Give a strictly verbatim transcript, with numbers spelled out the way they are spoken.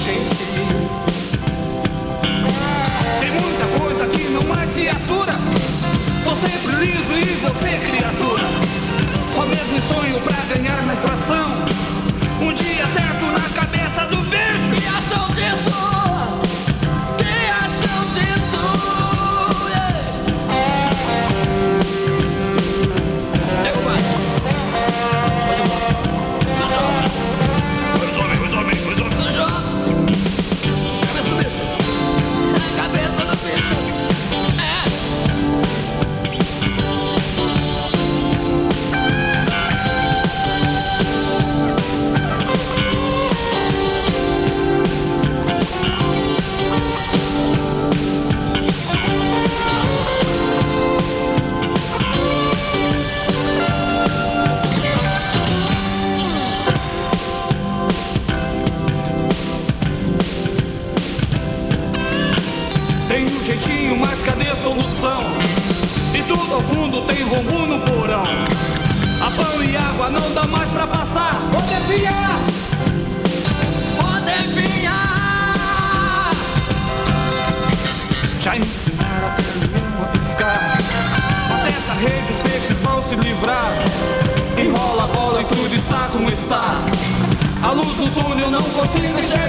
gente viu. Tem muita coisa que não mais se atura. Tô sempre liso e você criatura. Só mesmo em sonho pra ganhar na extração. Um dia certo na cabeça do bicho. Que acham disso? Que acham disso? Yeah. Pega o pai. Pode ir lá. Sujou. Pois homem, pois homem, pois homem. Sujou. Cabeça do bicho. Cabeça do bicho. É. Tem um jeitinho, mas cadê a solução? E tudo ao fundo tem rombo no porão. A pão e água não dá mais pra passar. Pode enfiar! Pode enfiar! Já ensinaram até mesmo a pescar. Mas dessa rede os peixes vão se livrar. Enrola a bola e tudo está como está. A luz do túnel não consigo enxergar.